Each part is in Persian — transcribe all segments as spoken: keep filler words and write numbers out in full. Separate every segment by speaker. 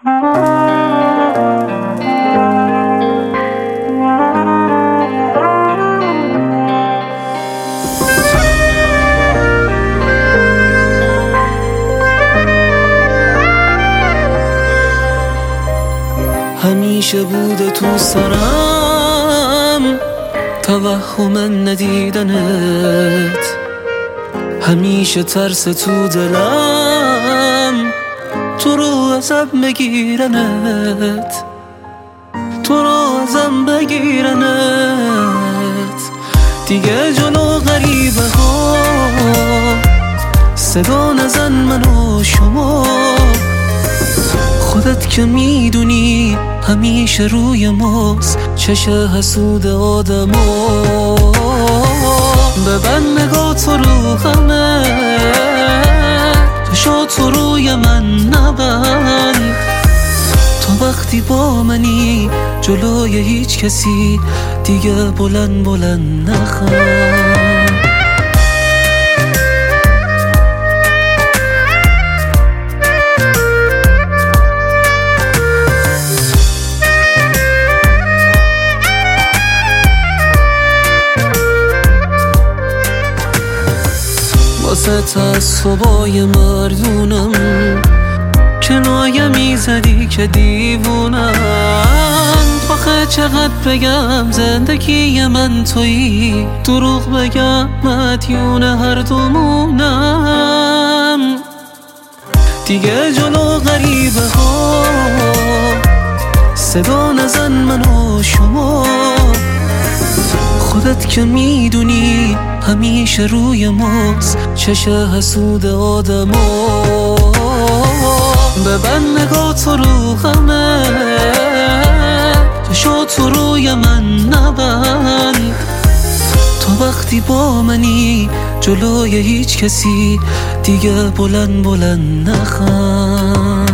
Speaker 1: همیشه بوده تو سرم توهم ندیدنت، همیشه ترس تو دلم تو رو ازم بگیرنت، تو رو ازم بگیرنت. دیگه جلو غریبه ها صدا نزن منو شما، خودت که میدونی همیشه روی ماست چش حسود آدما. ببند نگاه تو رو همه چشا تو روی من نبند، تو وقتی با منی جلوی هیچ کسی دیگه بلند بلند نخند. واسه تعصبای مردونم کنایه میزدی که دیوونم. آخه چقدر بگم زندگی من تویی، دروغ بگم مدیون هر دومونم. دیگه جلو غریبه ها صدا نزن منو شما، خودت که میدونی همیشه روی ماست چش حسود آدما. ببند نگاه تو رو همه چشا تو روی من نبند، تو وقتی با منی جلوی هیچ کسی دیگه بلند بلند نخند.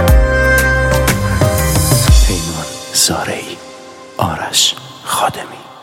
Speaker 2: زارعی، آرش خادمی.